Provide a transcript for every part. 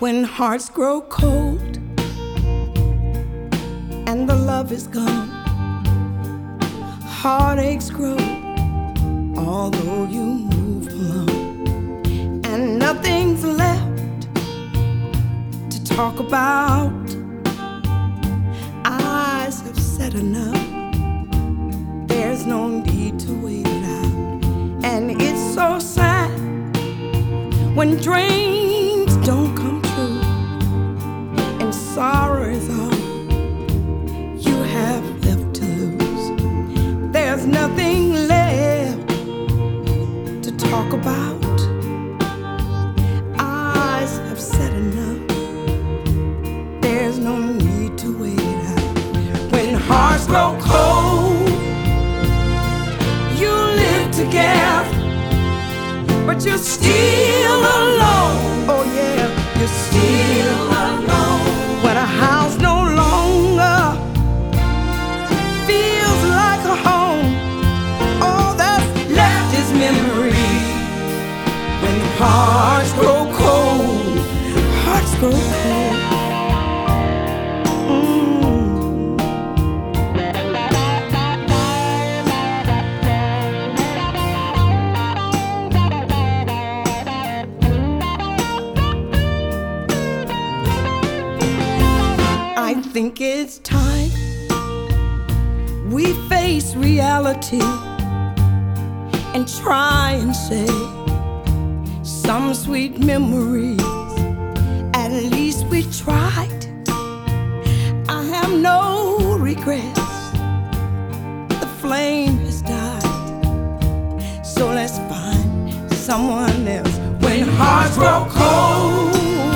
When hearts grow cold and the love is gone, heartaches grow although you move along, and nothing's left to talk about. Eyes have said enough, there's no need to wait it out. And it's so sad when dreams don't come true, and sorrow is all you have left to lose. There's nothing left to talk about. Eyes have said enough, there's no need to wait it out. When hearts grow cold, you live together, but you're still alone. Oh yeah, you're still alone. When a house no longer feels like a home, all that's left is memory. When hearts grow cold, hearts grow cold. I think it's time we face reality and try and say some sweet memories. At least we tried. I have no regrets. The flame has died, so let's find someone else. When hearts grow cold,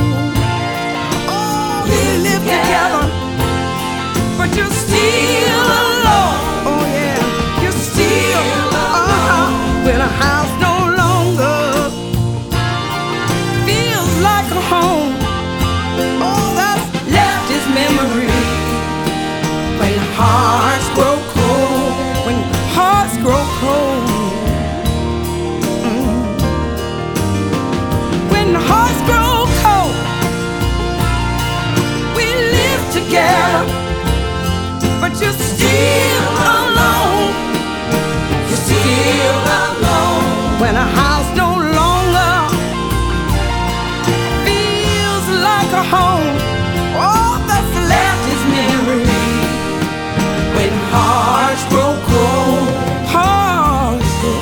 together, but you're still alone. Oh yeah, you're still when a house no longer feels like a home, all that's left is memory. When hearts grow cold, when hearts grow cold, when hearts grow cold, together, but you're still alone. You're still alone. When a house no longer feels like a home, all that's left is memory. When hearts grow cold, hearts grow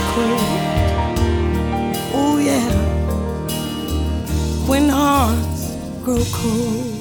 cold. Oh yeah, when hearts grow cold.